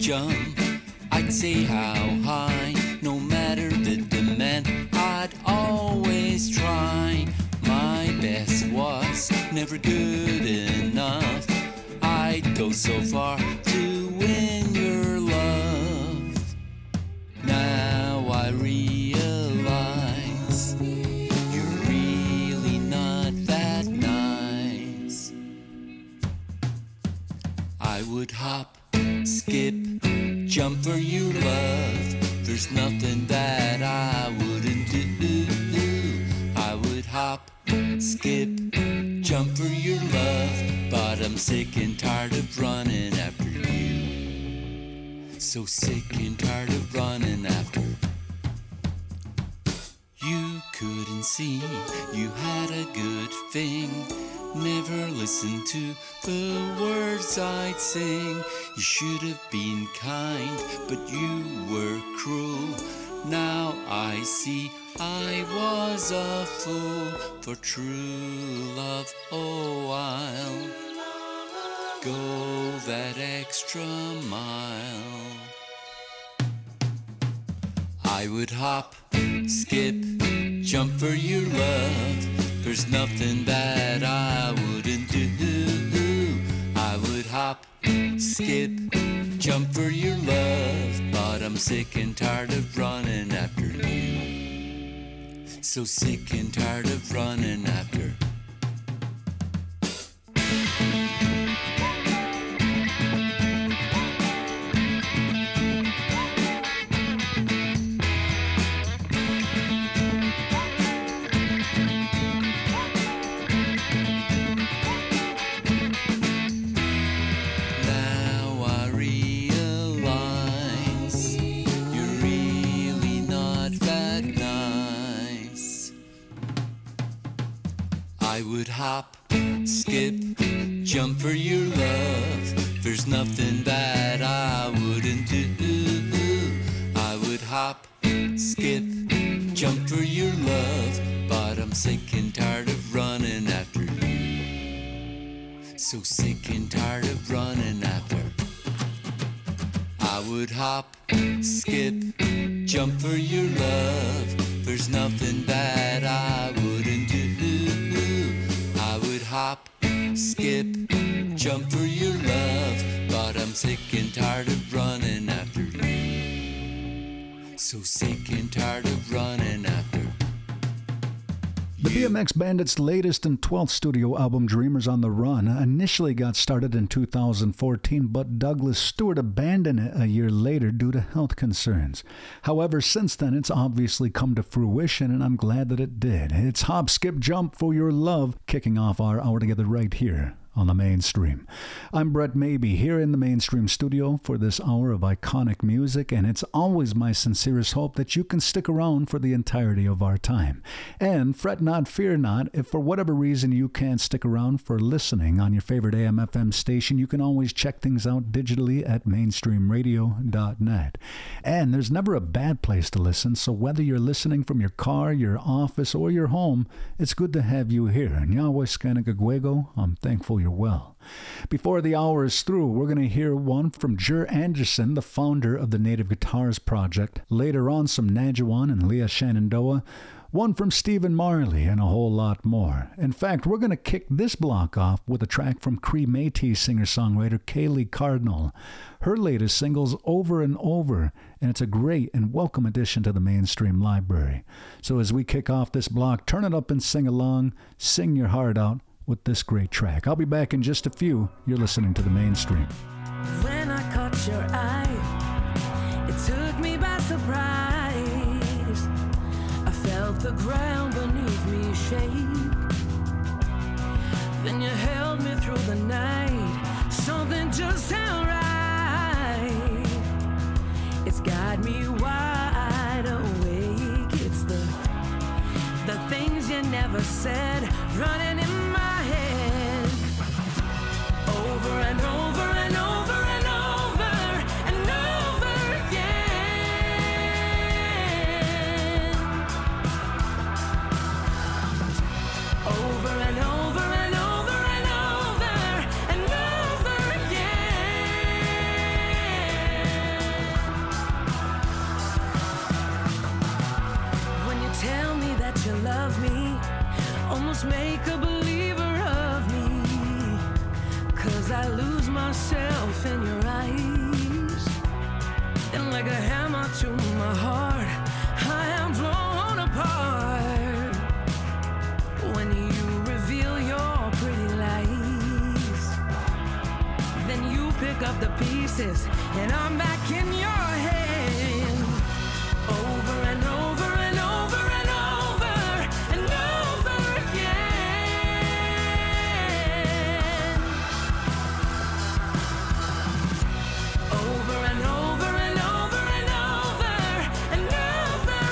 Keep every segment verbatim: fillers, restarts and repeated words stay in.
jump, I'd say how high, no matter the demand, I'd always try. My best was never good enough. I'd go so far to win your love. Now I realize you're really not that nice. I would hop, skip, jump for your love. There's nothing that I wouldn't do. I would hop, skip, jump for your love, but I'm sick and tired of running after you. So sick and tired of running after. You couldn't see you had a good thing. Never listened to the words I'd sing. You should have been kind, but you were cruel. Now I see I was a fool for true love. Oh, I'll go that extra mile. I would hop, skip, jump for your love. There's nothing that I wouldn't do. I would hop, skip, jump for your love, but I'm sick and tired of running after you. So sick and tired of running after. Hop, skip, jump for your love. There's nothing that I wouldn't do. I would hop, skip, jump for your love, but I'm sick and tired of running after you. So sick and tired of running after. I would hop, skip, jump for your love. There's nothing that I wouldn't do. I would hop, skip, jump for your love, but I'm sick and tired of running after you. So sick and tired of running after. The B M X Bandits' latest and twelfth studio album, Dreamers on the Run, initially got started in two thousand fourteen, but Douglas Stewart abandoned it a year later due to health concerns. However, since then, it's obviously come to fruition, and I'm glad that it did. It's Hop, Skip, Jump for Your Love, kicking off our hour together right here on the Mainstream. I'm Brett Maybe here in the Mainstream studio for this hour of iconic music, and it's always my sincerest hope that you can stick around for the entirety of our time. And fret not, fear not, if for whatever reason you can't stick around for listening on your favorite A M F M station, you can always check things out digitally at mainstream radio dot net. And there's never a bad place to listen, so whether you're listening from your car, your office, or your home, it's good to have you here. And Yahweh Skanagagwego, I'm thankful you're well. Before the hour is through, we're going to hear one from Jer Anderson, the founder of the Native Guitars Project. Later on, some Najuan and Leah Shenandoah. One from Stephen Marley, and a whole lot more. In fact, we're going to kick this block off with a track from Cree Métis singer-songwriter Kaylee Cardinal. Her latest single's Over and Over, and it's a great and welcome addition to the Mainstream library. So as we kick off this block, turn it up and sing along, sing your heart out with this great track. I'll be back in just a few. You're listening to the Mainstream. When I caught your eye, it took me by surprise. I felt the ground beneath me shake. Then you held me through the night. Something just sound right. It's got me wide awake. It's the the things you never said running in my head. Over and over and over and over and over again. Over and over and over and over and over again. almost make a believer of me, 'cause I lose myself in your eyes. And like a hammer to my heart, I am blown apart when you reveal your pretty lies. Then you pick up the pieces and I'm back in your hand, over and over and over and over and over again, over and over and over and over and over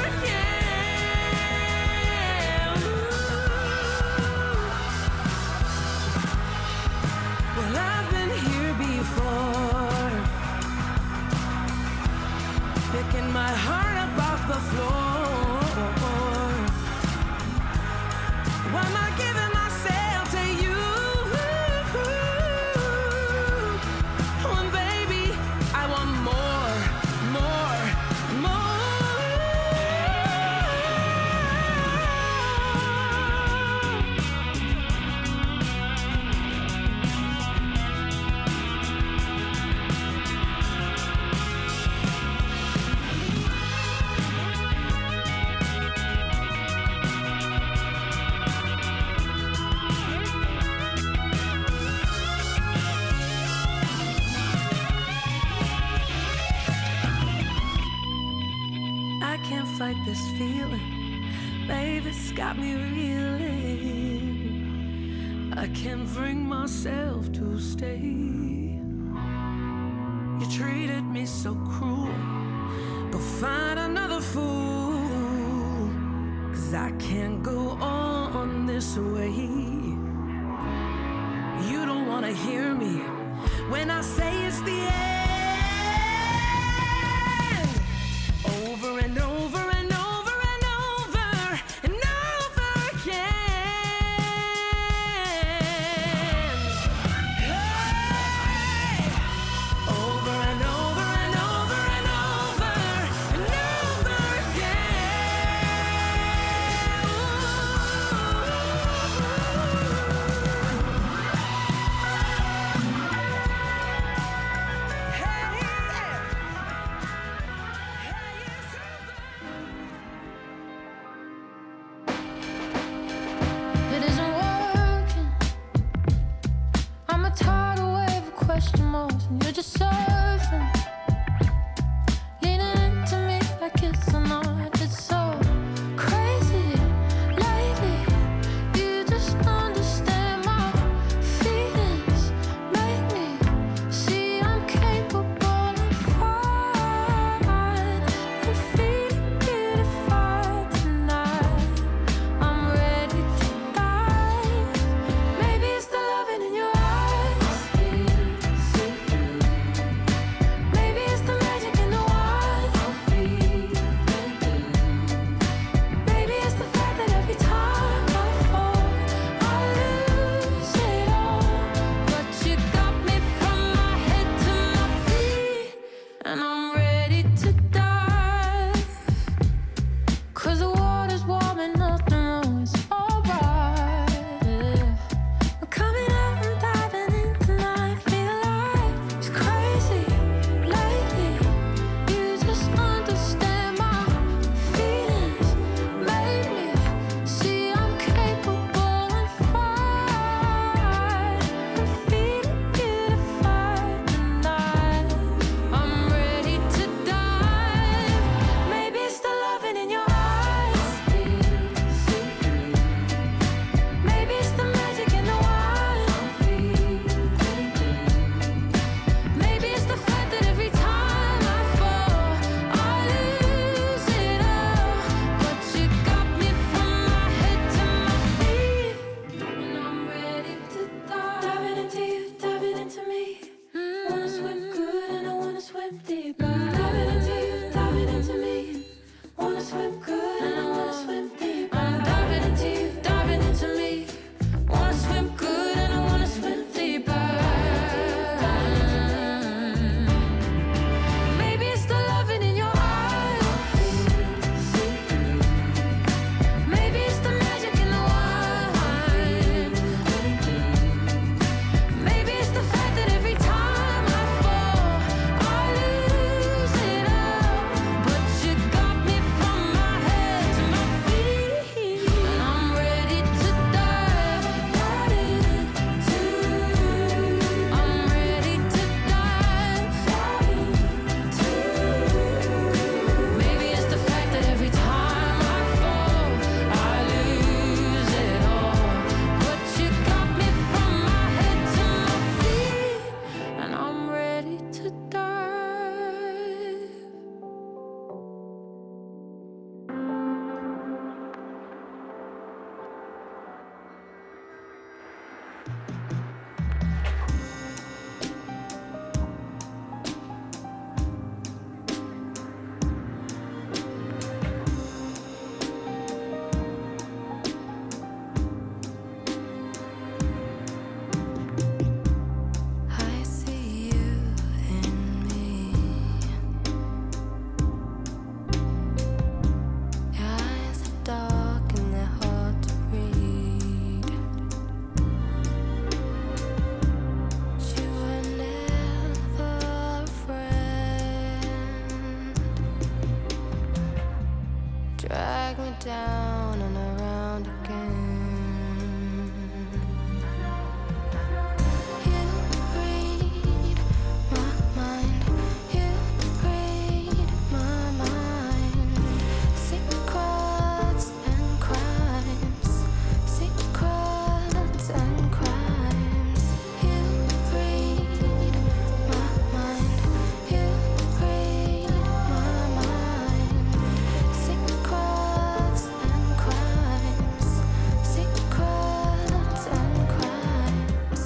again. Ooh. Well, I've been here before, picking my heart up off the floor. Why am I giving myself to you? When baby, I want more, more, I can't fight this feeling, babe, it's got me reeling. I can't bring myself to stay. You treated me so cruel, go find another fool, 'cause I can't go on this way. You don't wanna hear me when I say it's the end. Over and over and over and over and over again. Hey! Over and over and over and over and over again. Hey, yeah. It isn't working. I'm a tidal wave of question marks, and you're just surfing, leaning into me like it's a night. It's so crazy lately. You just understand my feelings, make me see I'm capable of fine and feeling beautified tonight. I'm ready to dive. Maybe it's the loving in your eyes. around and around again. You read my mind, you read my mind. Secrets and crimes, secrets and crimes. You read my mind, you read my mind. Secrets and crimes, secrets and crimes.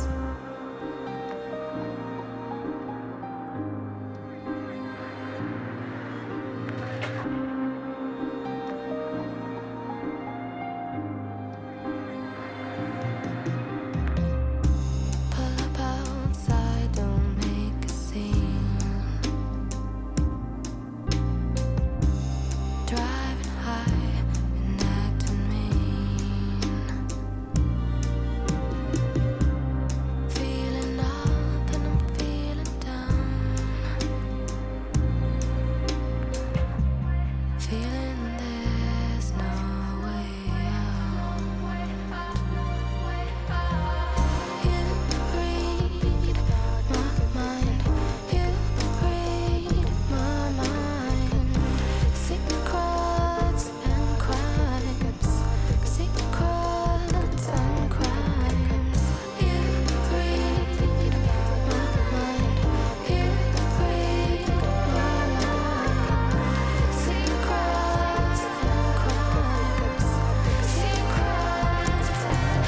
Pull up outside, don't make a scene. Driving high and acting mean. Feeling up and I'm feeling down. Feeling there's no way out. You read my mind, you read my mind. Secrets and crimes, secrets and crimes. You read my mind, you read my mind. Secrets and crimes, secrets and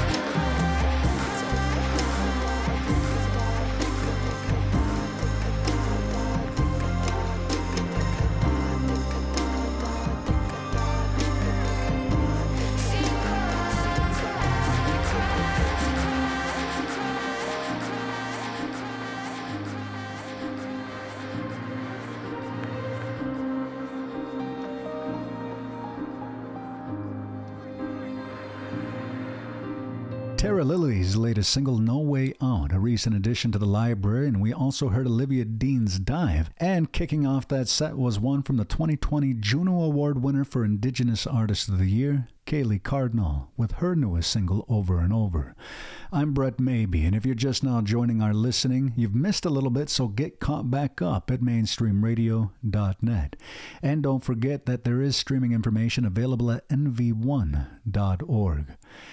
Tara Lilly's latest single, No Way Out, a recent addition to the library, and we also heard Olivia Dean's Dive. And kicking off that set was one from the twenty twenty Juno Award winner for Indigenous Artist of the Year, Kaylee Cardinal, with her newest single, Over and Over. I'm Brett Maybe, and if you're just now joining our listening, you've missed a little bit, so get caught back up at mainstream radio dot net. And don't forget that there is streaming information available at N V one dot org.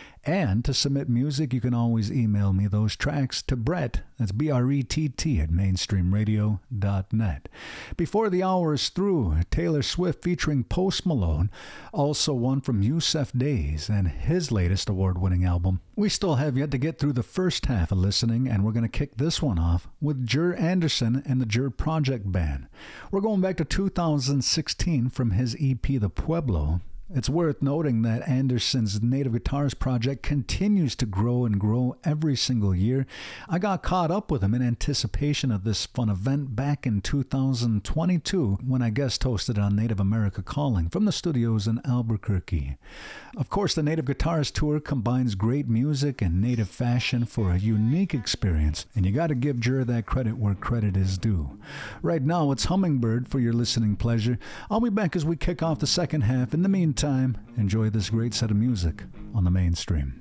And to submit music, you can always email me those tracks to Brett, that's B R E T T, at mainstream radio dot net. Before the hour is through, Taylor Swift featuring Post Malone, also one from Yusef Days and his latest award-winning album. We still have yet to get through the first half of listening, and we're going to kick this one off with Jer Anderson and the Jer Project Band. We're going back to two thousand sixteen from his E P, The Pueblo. It's worth noting that Anderson's Native Guitars project continues to grow and grow every single year. I got caught up with him in anticipation of this fun event back in two thousand twenty-two when I guest hosted on Native America Calling from the studios in Albuquerque. Of course, the Native Guitars Tour combines great music and native fashion for a unique experience, and you got to give Jer that credit where credit is due. Right now, it's Hummingbird for your listening pleasure. I'll be back as we kick off the second half. In the meantime, enjoy this great set of music on the Mainstream.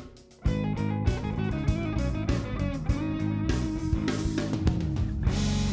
Secrets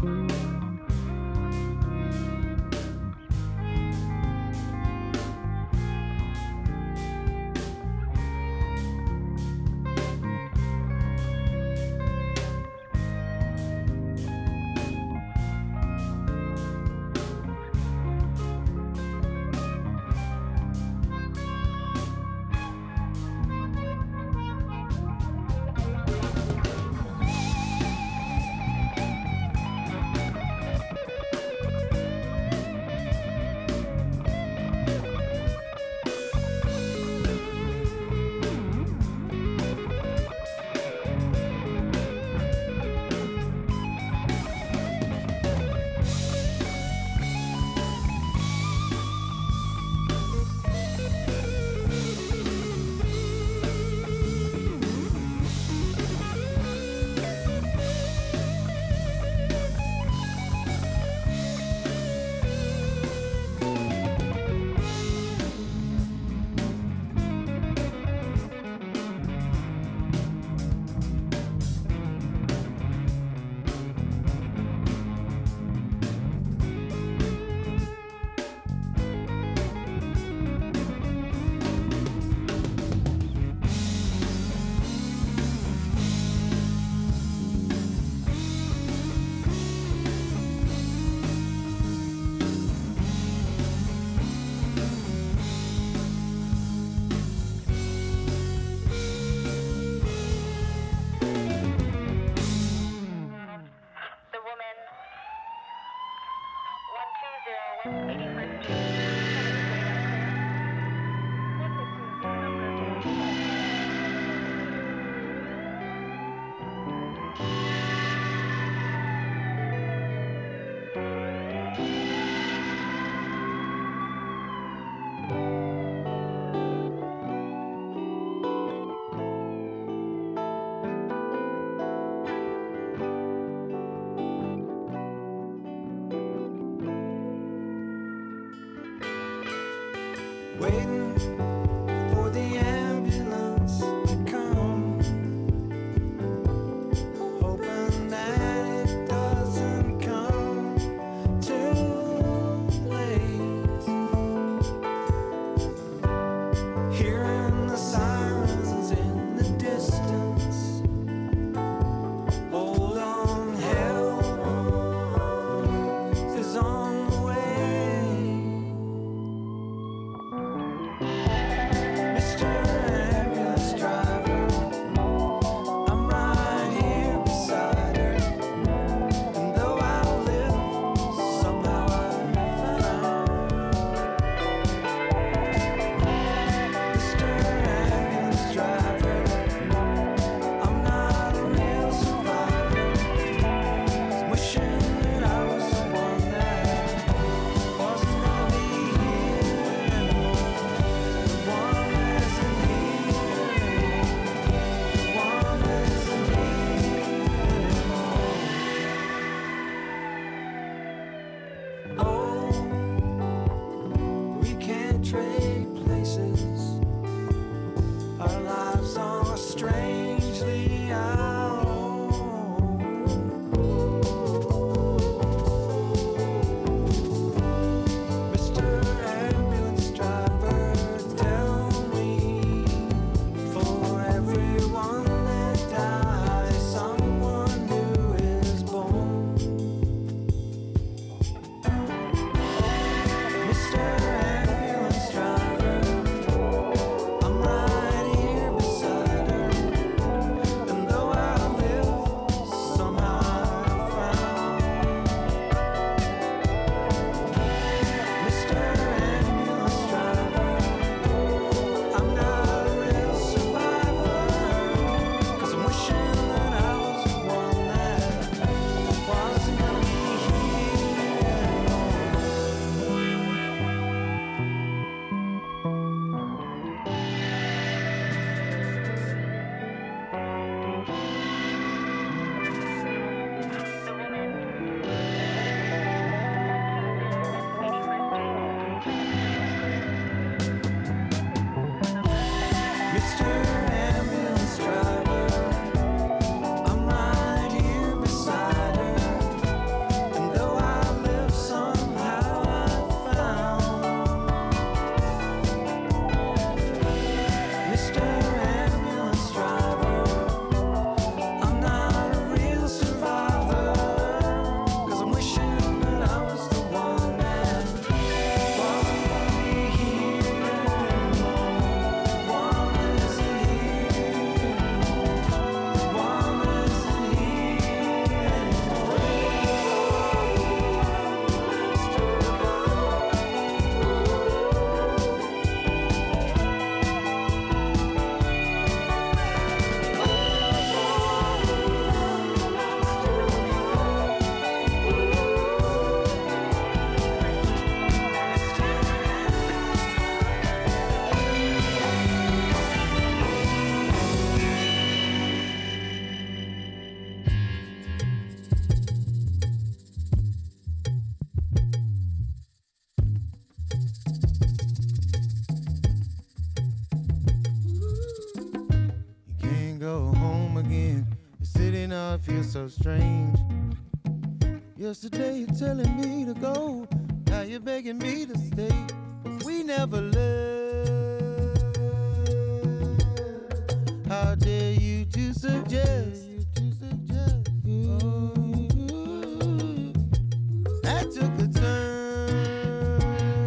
Waiting for the ambulance to come, hoping that it doesn't come too late. Hearing the sirens in the distance, hold on, help is on the way. Mister Ambulance Driver, I'm right here beside her, and though I live, somehow I found. Mister Ambulance Driver, I'm not a real survivor, wishing that I was the one that wasn't gonna be here anymore. The one that's in here anymore. The one that's in here anymore. Oh, we can't trade places. Our lives are strangely our own. Mister Ambulance Driver, tell me, for everyone that dies, someone new is born. Mister Ambulance Driver, so strange. Yesterday you're telling me to go, now you're begging me to stay, but we never left. How dare you to suggest? Ooh, that took a turn.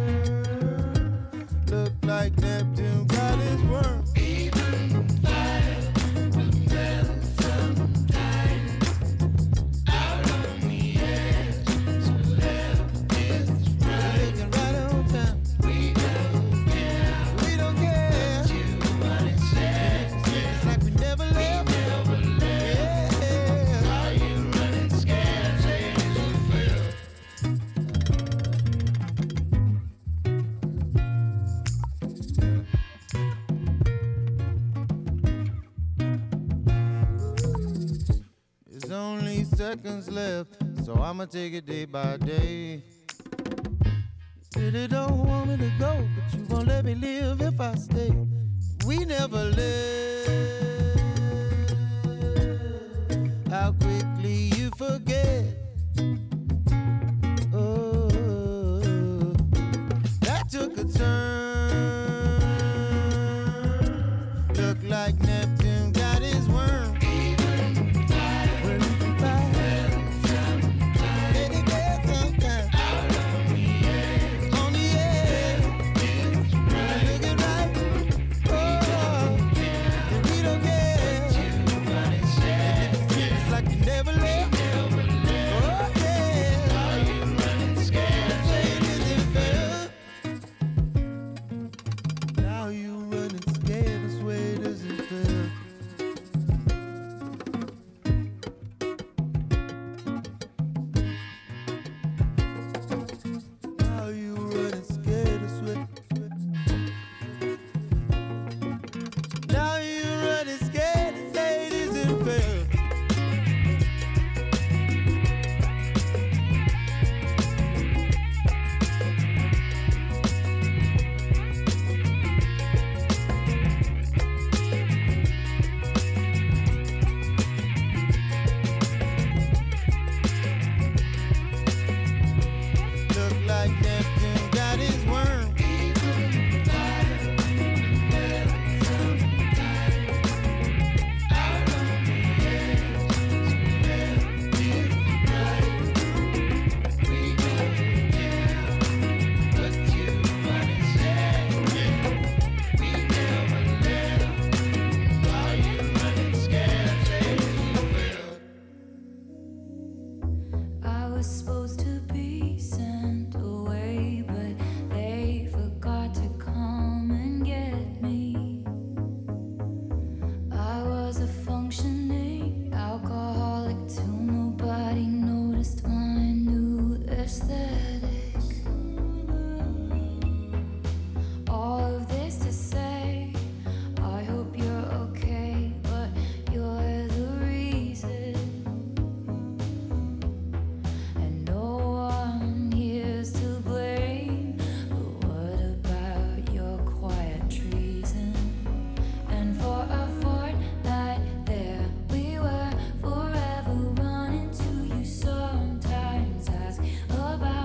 Look like Neptune got his worm. Even fire will tell sometime. Out on the edge, so left is right. Looking right on time. We don't care. We don't care. You what it says. It's like we never left. We never left. Yeah. Are you running scared? Say it as you feel. There's only seconds left, so I'ma take it day by day. Really don't want me to go, but you won't let me live if I stay. We never left. How quickly you forget. Oh, that took a turn. Look like Neptune got his worm. Well, you can fly. Let it get sometime. On the edge. Looking right. Oh, and we don't care. It's like you never left. Oh, yeah. Are you running scared? Say it isn't fair. Now you running scared. I swear it isn't fair. Now you running scared. I swear. Now you running scared. I say it isn't fair. Look like Neptune got his worm. I was supposed to be sent away, but they forgot to come and get me. I was a functioning alcoholic till nobody noticed my new aesthetic. All of this to say, I hope you're okay, but you're the reason. And no one here's to blame. But what about your quiet treason? And for a fortnight there we were, forever running to you. Sometimes ask about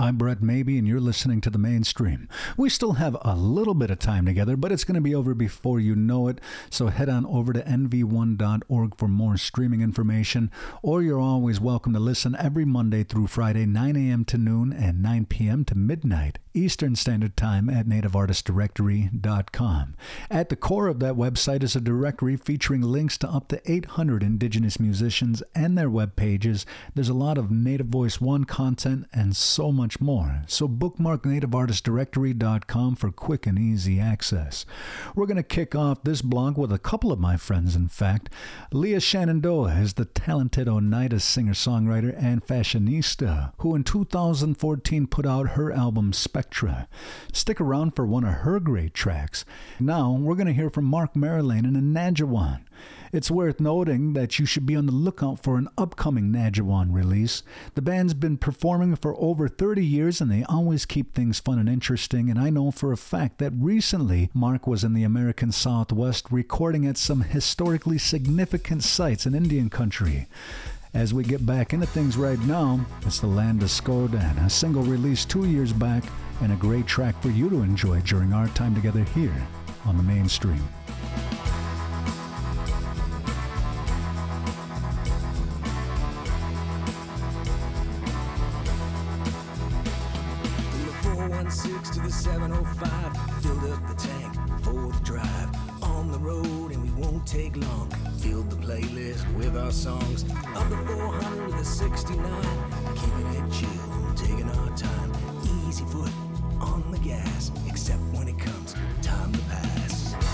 I'm Brett Maybe, and you're listening to The Mainstream. We still have a little bit of time together, but it's going to be over before you know it, so head on over to N V one dot org for more streaming information, or you're always welcome to listen every Monday through Friday, nine a.m. to noon and nine p.m. to midnight Eastern Standard Time at native artist directory dot com. At the core of that website is a directory featuring links to up to eight hundred indigenous musicians and their web pages. There's a lot of Native Voice One content and so much more. So bookmark native artist directory dot com for quick and easy access. We're going to kick off this blog with a couple of my friends, in fact. Leah Shenandoah is the talented Oneida singer-songwriter and fashionista who in two thousand fourteen put out her album Spectra. Stick around for one of her great tracks. Now we're going to hear from Mark Marilane and a Najawan. It's worth noting that you should be on the lookout for an upcoming Najawan release. The band's been performing for over thirty years and they always keep things fun and interesting, and I know for a fact that recently Mark was in the American Southwest recording at some historically significant sites in Indian country. As we get back into things right now, it's The Land of Skodan, a single released two years back and a great track for you to enjoy during our time together here on The Mainstream. six to the seven oh five, filled up the tank for the drive. On the road and we won't take long, filled the playlist with our songs. Up the four hundred to the sixty-nine, keeping it chill, taking our time. Easy foot on the gas, except when it comes time to pass.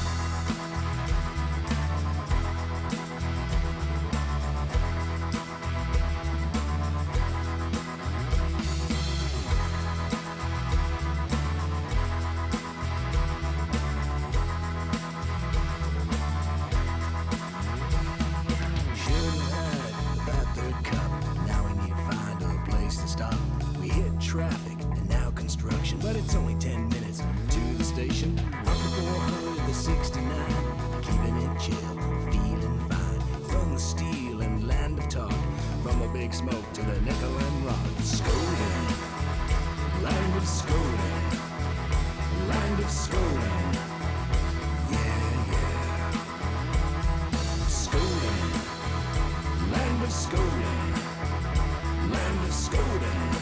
But it's only ten minutes to the station. Up the four hundred to the sixty-nine, keeping it chill, feeling fine. From the steel and land of talk, from the big smoke to the nickel and rock. Skodan, land of Skodan, land of Skodan. Yeah, yeah. Skodan, land of Skodan, land of Skodan.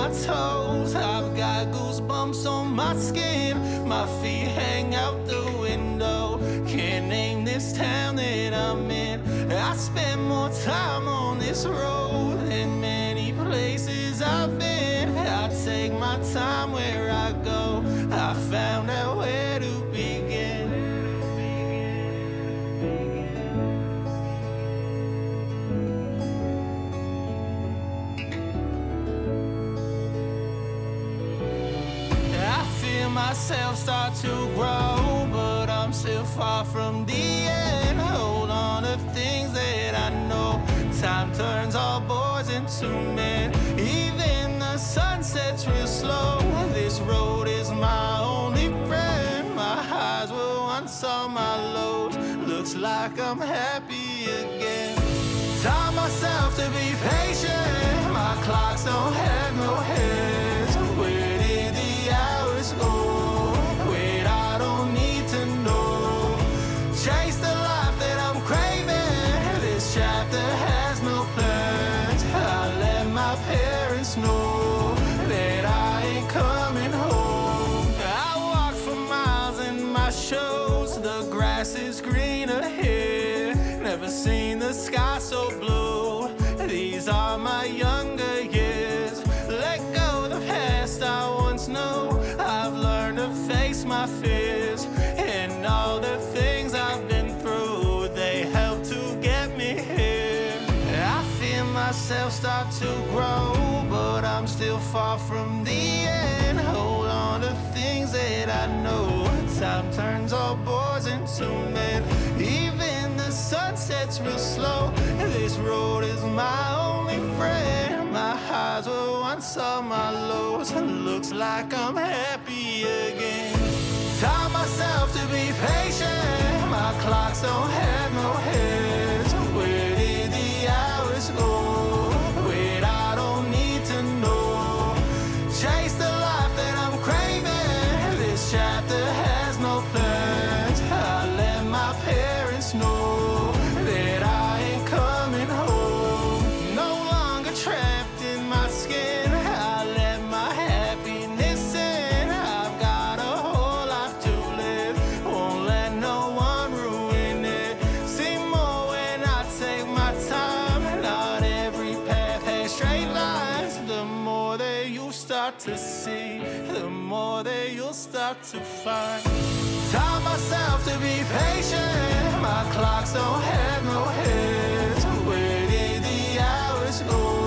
my toes. I've got goosebumps on my skin. My feet hang out the window. Can't name this town that I'm in. I spend more time on this road than many places I've been. I take my time where I go. I found out where to begin. I feel myself start to grow, but I'm still far from the end. Hold on to things that I know. Time turns all boys into men. Even the sun sets real slow. This road is my only friend. My highs were once on my lows. Looks like I'm happy again. Taught myself to be patient. My clocks don't have no heads. Where did the hours go? Wait, I don't need to know. Chase the life that I'm craving. This chapter has no plans. I let my parents know that I ain't coming home. I walk for miles in my shows. The grass is greener here. Never seen the sky so blue. These are my younger years. Let go of the past I once knew. I've learned to face my fears. And all the things I've been through, they help to get me here. I feel myself start to grow, but I'm still far from the end. Hold on to things that I know. Time turns all boys into men. Even the sun sets real slow. This road is my only friend. My highs were once all my lows. Looks like I'm happy again. Taught myself to be patient. My clocks don't have no heads. Where did the hours go? Wait, I don't need to know. Chase the life that I'm craving. This chapter has no plans. I let my parents know that I ain't coming home. No longer trapped in my skin. I let my happiness in. I've got a whole life to live. Won't let no one ruin it. See more when I take my time. Not every path has straight lines. The more that you start to see, the more that you'll start to find. Taught myself to be patient. My clocks don't have no heads. Where did the hours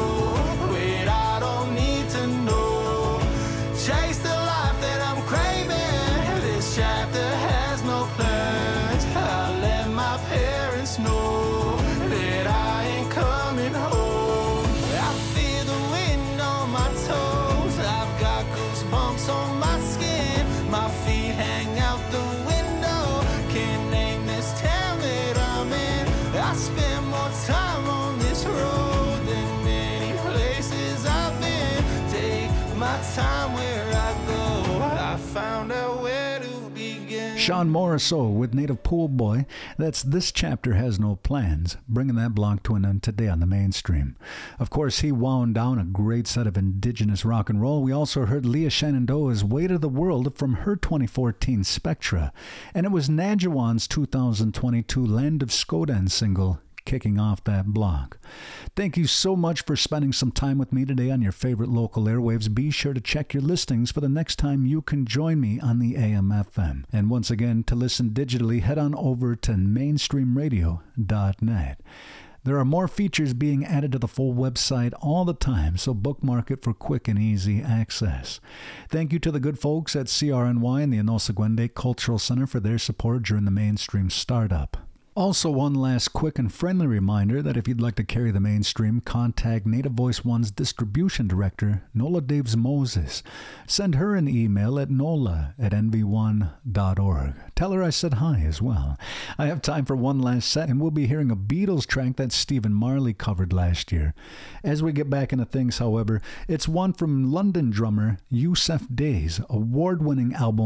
go? Wait, I don't need to know. Chase the life that I'm craving. This chapter has no plans. I let my parents know that I ain't coming home. I feel the wind on my toes. I've got goosebumps on my skin. My feet hang out the window. Can't name this town that I'm in. I spend more time on this road than many places I've been. Take my time where I go. I found out where to begin. Sean Morrisseau with Native Pool Boy. That's This Chapter Has No Plans, bringing that block to an end today on the mainstream. Of course, he wound down a great set of indigenous rock and roll. We also heard Leah Shenandoah's Weight of the World from her twenty fourteen Spectra. And it was Najawan's two thousand twenty-two Land of Skodan single kicking off that block. Thank you so much for spending some time with me today on your favorite local airwaves. Be sure to check your listings for the next time you can join me on the A M F M. And once again, to listen digitally, head on over to mainstream radio dot net. There are more features being added to the full website all the time, so bookmark it for quick and easy access. Thank you to the good folks at C R N Y and the Anosaguende Cultural Center for their support during the mainstream startup. Also, one last quick and friendly reminder that if you'd like to carry the mainstream, contact Native Voice One's distribution director, Nola Daves Moses. Send her an email at nola at n v one dot org. Tell her I said hi as well. I have time for one last set, and we'll be hearing a Beatles track that Stephen Marley covered last year. As we get back into things, however, it's one from London drummer Yusuf Day's award-winning album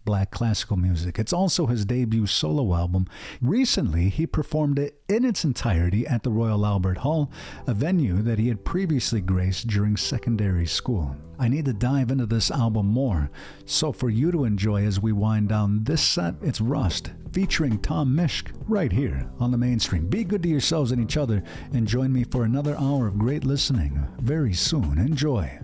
black classical music. It's also his debut solo album. Recently, he performed it in its entirety at the Royal Albert Hall, a venue that he had previously graced during secondary school. I need to dive into this album more, so for you to enjoy as we wind down this set, it's Rust, featuring Tom Misch, right here on the Mainstream. Be good to yourselves and each other, and join me for another hour of great listening very soon. Enjoy.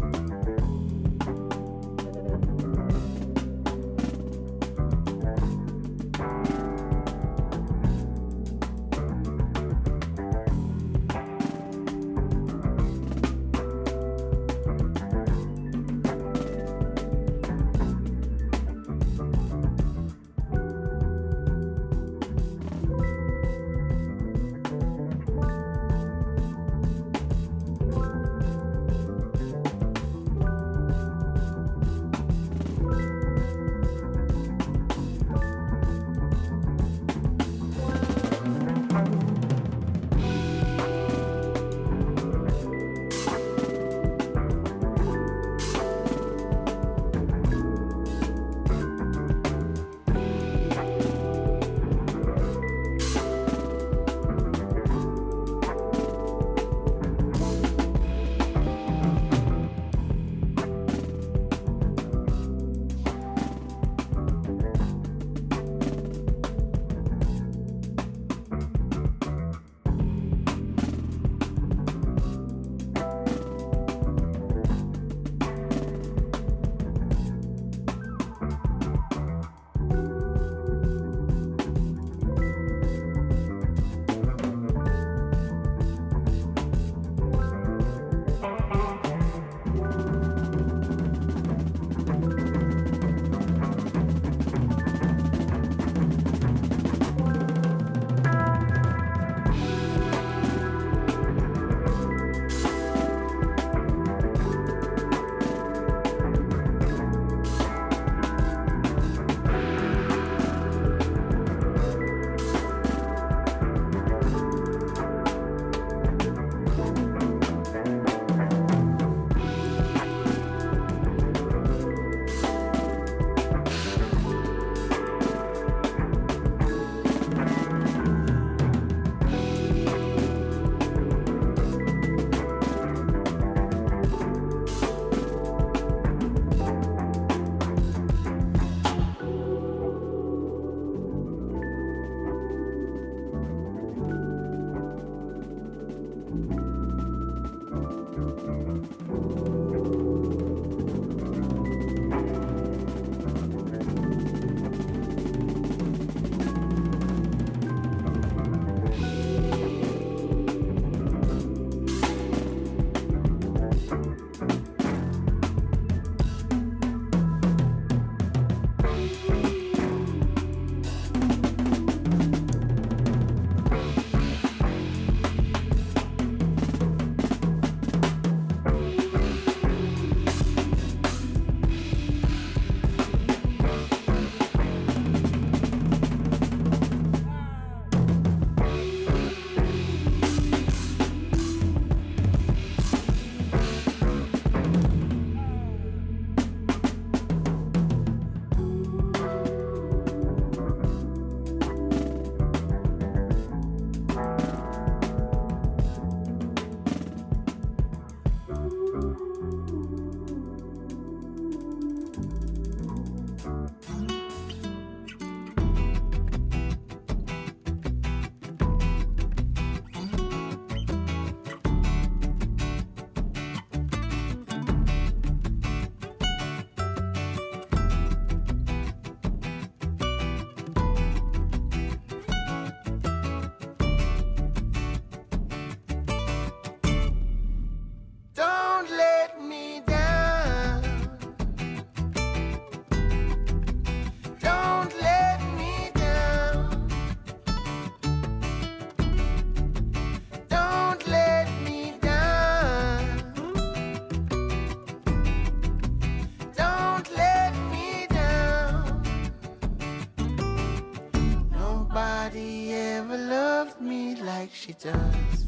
like she does.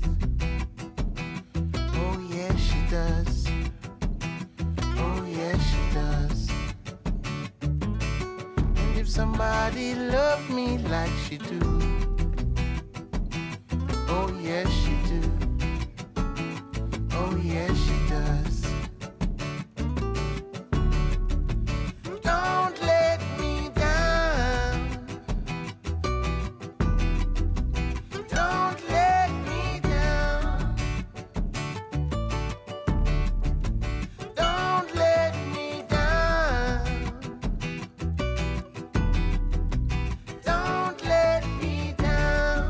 Oh yes she does. Oh yes she does. somebody love me like she do. Oh yes she do. Oh yes she does. Don't let me down. Don't let me down. Don't let me down. Don't let me down.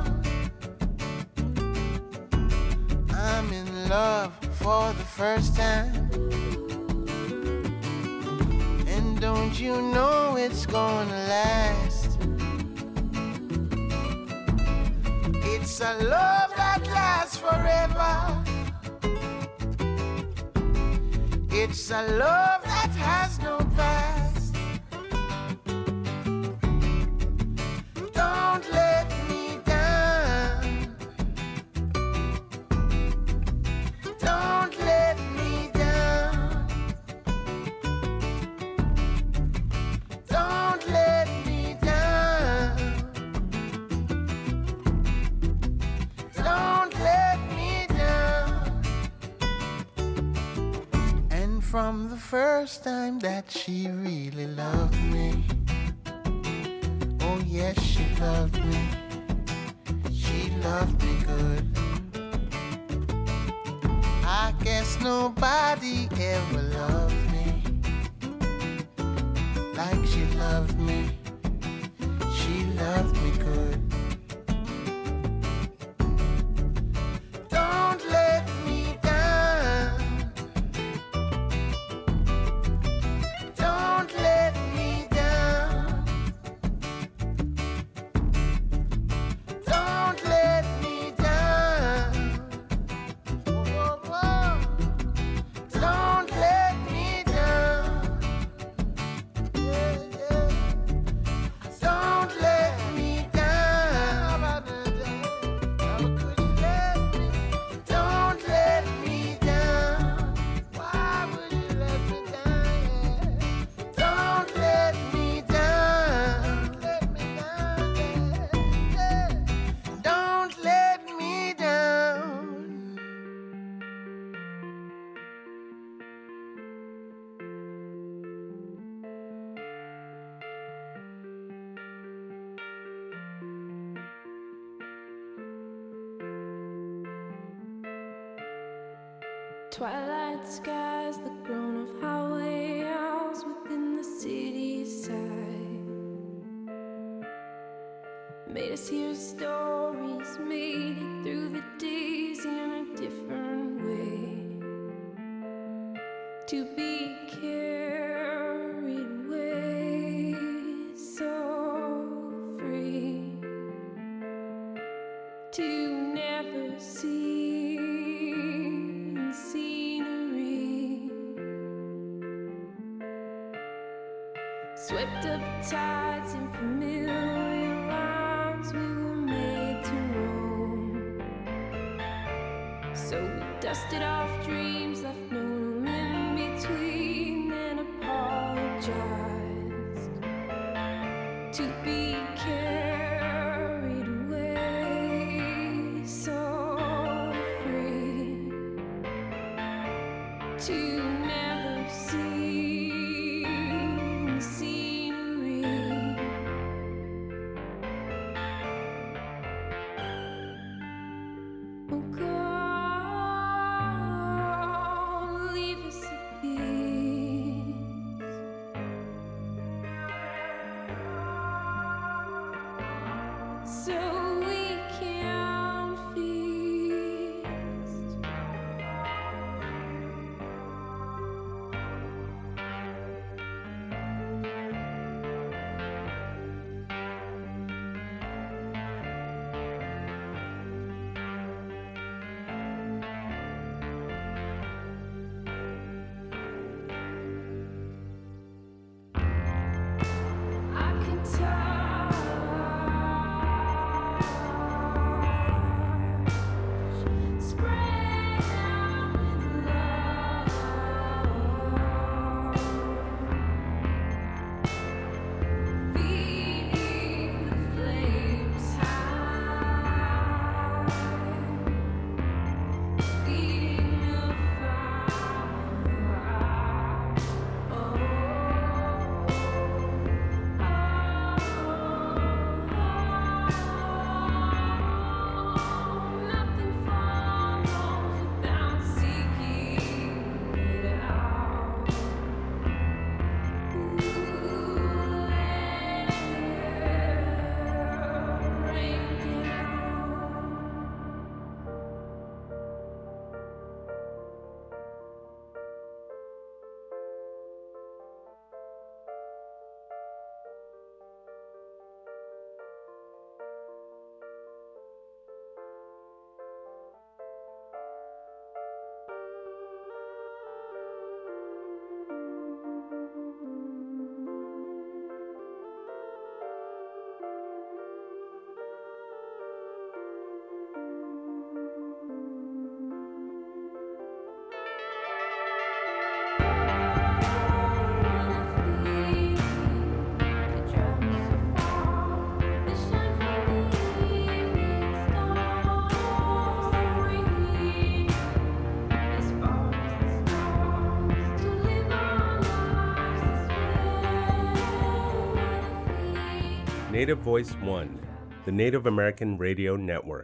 I'm in love for the first time. And don't you know it's gonna last? It's a love that lasts forever. It's a love that has no past. Don't let me down. Don't let me down. Don't let me down. Don't let me down. And from the first time that she really loved me, oh yes, she loved me. She loved me good. I guess nobody ever loved me like she loved me. She loved me good. Don't let me down. Don't let me down. Don't let me down. Whoa, whoa. Don't let me down. Yeah, yeah. Don't let me down. How could you let me? Don't let me down. Why would you let me down? Yeah. Don't let me down. Let me down. Yeah, yeah. Don't let me down. Twilight skies, the groan of highway owls within the city side made us hear stories, made it through the days in a different way. To be carried away, so free, to never see scenery, swept up tides in familiar lines. We were made to roam, so we dusted off dreams, left no room in between, and apologized to be carried away, so free, to never see scenery. Oh God, leave us at peace. So we can feast. Native Voice One, the Native American Radio Network.